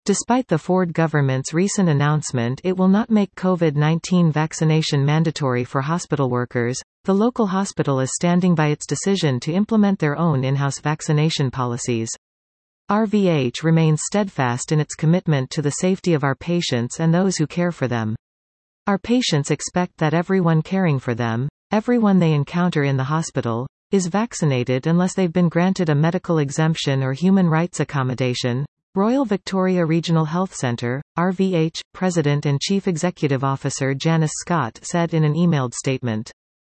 Despite the Ford government's recent announcement it will not make COVID-19 vaccination mandatory for hospital workers, the local hospital is standing by its decision to implement their own in-house vaccination policies. RVH remains steadfast in its commitment to the safety of our patients and those who care for them. Our patients expect that everyone caring for them, everyone they encounter in the hospital, is vaccinated unless they've been granted a medical exemption or human rights accommodation. Royal Victoria Regional Health Centre, RVH, President and Chief Executive Officer Janice Scott said in an emailed statement.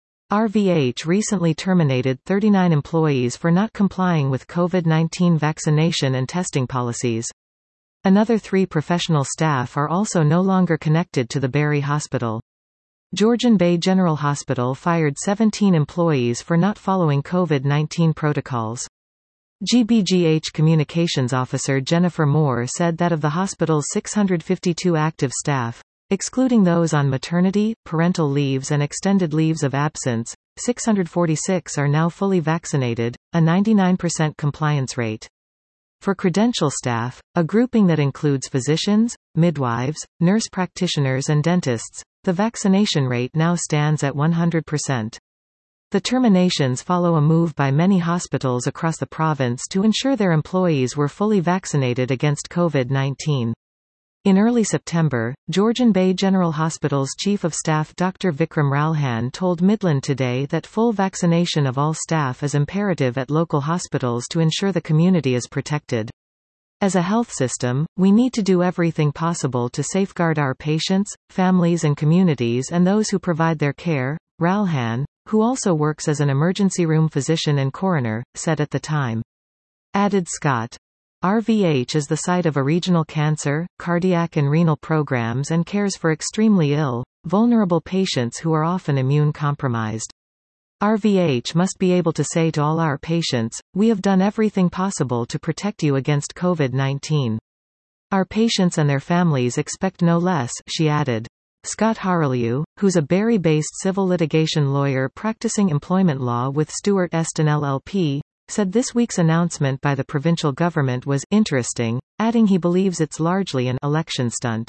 RVH recently terminated 39 employees for not complying with COVID-19 vaccination and testing policies. Another 3 professional staff are also no longer connected to the Barry Hospital. Georgian Bay General Hospital fired 17 employees for not following COVID-19 protocols. GBGH Communications Officer Jennifer Moore said that of the hospital's 652 active staff, excluding those on maternity, parental leaves and extended leaves of absence, 646 are now fully vaccinated, a 99% compliance rate. For credential staff, a grouping that includes physicians, midwives, nurse practitioners and dentists, the vaccination rate now stands at 100%. The terminations follow a move by many hospitals across the province to ensure their employees were fully vaccinated against COVID-19. In early September, Georgian Bay General Hospital's Chief of Staff Dr. Vikram Ralhan told Midland Today that full vaccination of all staff is imperative at local hospitals to ensure the community is protected. As a health system, we need to do everything possible to safeguard our patients, families and communities and those who provide their care, Ralhan, who also works as an emergency room physician and coroner, said at the time. Added Scott. RVH is the site of a regional cancer, cardiac and renal programs and cares for extremely ill, vulnerable patients who are often immune compromised. RVH must be able to say to all our patients, we have done everything possible to protect you against COVID-19. Our patients and their families expect no less, she added. Scott Harreliu, who's a Barrie-based civil litigation lawyer practicing employment law with Stuart Eston LLP, said this week's announcement by the provincial government was interesting, adding he believes it's largely an election stunt.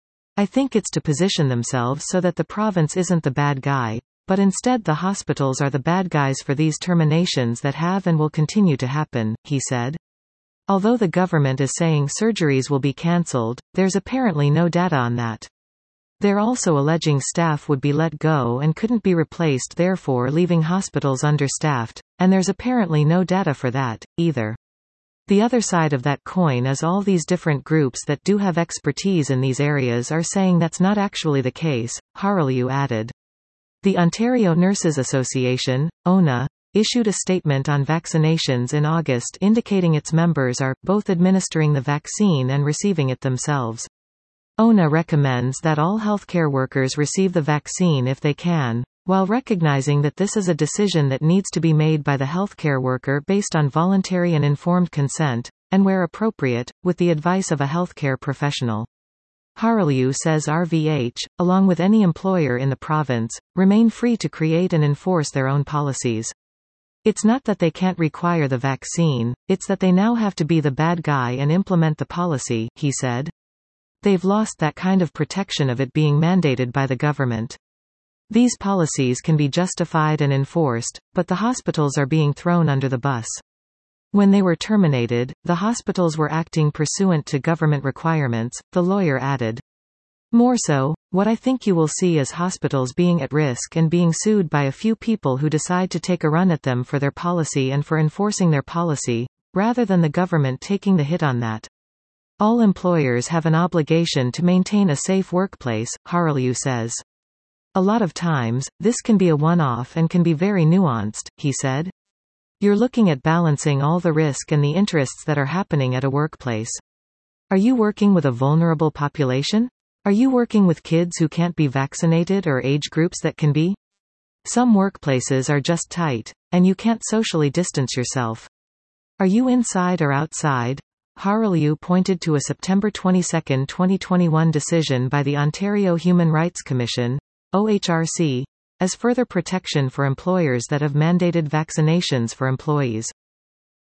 I think it's to position themselves so that the province isn't the bad guy, but instead the hospitals are the bad guys for these terminations that have and will continue to happen, he said. Although the government is saying surgeries will be cancelled, there's apparently no data on that. They're also alleging staff would be let go and couldn't be replaced, therefore leaving hospitals understaffed, and there's apparently no data for that, either. The other side of that coin is all these different groups that do have expertise in these areas are saying that's not actually the case, Harreliu added. The Ontario Nurses Association, ONA, issued a statement on vaccinations in August indicating its members are both administering the vaccine and receiving it themselves. ONA recommends that all healthcare workers receive the vaccine if they can, while recognizing that this is a decision that needs to be made by the healthcare worker based on voluntary and informed consent, and where appropriate, with the advice of a healthcare professional. Harreliu says RVH, along with any employer in the province, remain free to create and enforce their own policies. It's not that they can't require the vaccine, it's that they now have to be the bad guy and implement the policy, he said. They've lost that kind of protection of it being mandated by the government. These policies can be justified and enforced, but the hospitals are being thrown under the bus. When they were terminated, the hospitals were acting pursuant to government requirements, the lawyer added. More so, what I think you will see is hospitals being at risk and being sued by a few people who decide to take a run at them for their policy and for enforcing their policy, rather than the government taking the hit on that. All employers have an obligation to maintain a safe workplace, Harreliu says. A lot of times, this can be a one-off and can be very nuanced, he said. You're looking at balancing all the risk and the interests that are happening at a workplace. Are you working with a vulnerable population? Are you working with kids who can't be vaccinated or age groups that can be? Some workplaces are just tight, and you can't socially distance yourself. Are you inside or outside? Harreliu pointed to a September 22, 2021 decision by the Ontario Human Rights Commission, OHRC, as further protection for employers that have mandated vaccinations for employees.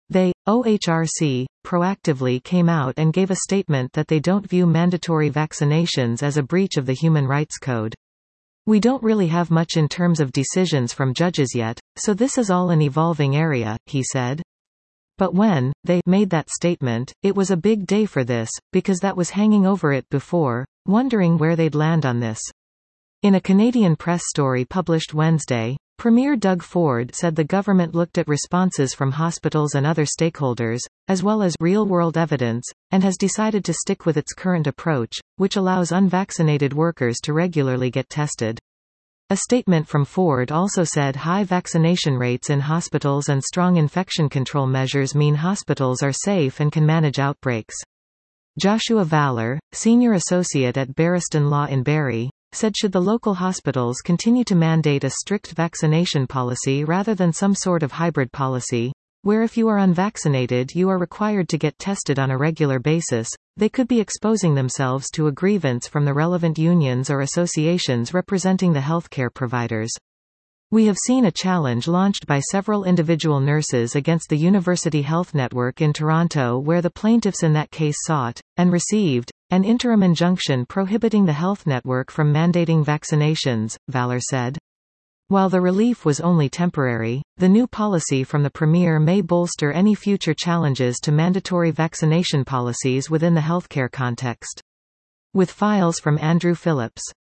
They, OHRC, proactively came out and gave a statement that they don't view mandatory vaccinations as a breach of the Human Rights Code. We don't really have much in terms of decisions from judges yet, so this is all an evolving area, he said. But when they made that statement, it was a big day for this, because that was hanging over it before, wondering where they'd land on this. In a Canadian press story published Wednesday, Premier Doug Ford said the government looked at responses from hospitals and other stakeholders, as well as real-world evidence, and has decided to stick with its current approach, which allows unvaccinated workers to regularly get tested. A statement from Ford also said high vaccination rates in hospitals and strong infection control measures mean hospitals are safe and can manage outbreaks. Joshua Valer, senior associate at Barriston Law in Barrie, said should the local hospitals continue to mandate a strict vaccination policy rather than some sort of hybrid policy, where if you are unvaccinated you are required to get tested on a regular basis, they could be exposing themselves to a grievance from the relevant unions or associations representing the healthcare providers. We have seen a challenge launched by several individual nurses against the University Health Network in Toronto where the plaintiffs in that case sought, and received, an interim injunction prohibiting the health network from mandating vaccinations, Valer said. While the relief was only temporary, the new policy from the Premier may bolster any future challenges to mandatory vaccination policies within the healthcare context. With files from Andrew Phillips.